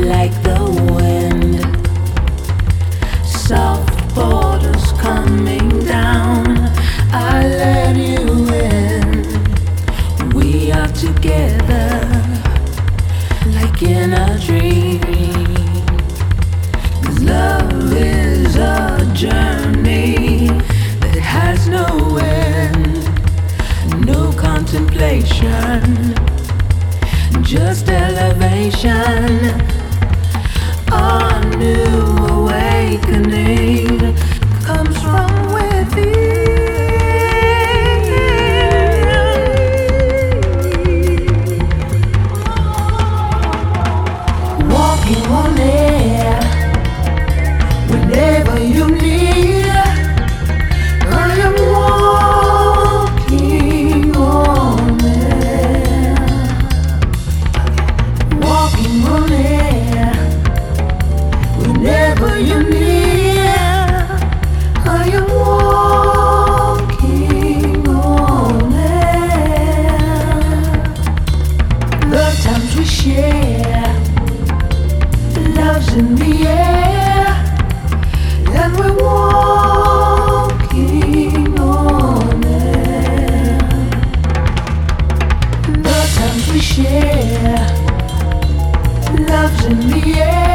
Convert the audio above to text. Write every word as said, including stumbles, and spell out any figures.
like the wind. Soft borders coming down. I let you in. We are together like in a dream. 'Cause love is a journey that has no end. No contemplation, just elevation. Our new awakening comes from within. Walking on air whenever you need. I am walking on air. Walking on air whenever you need. I am walking on air. The times we share, love's in the air, and we're walking on air. The times we share, love's in the air.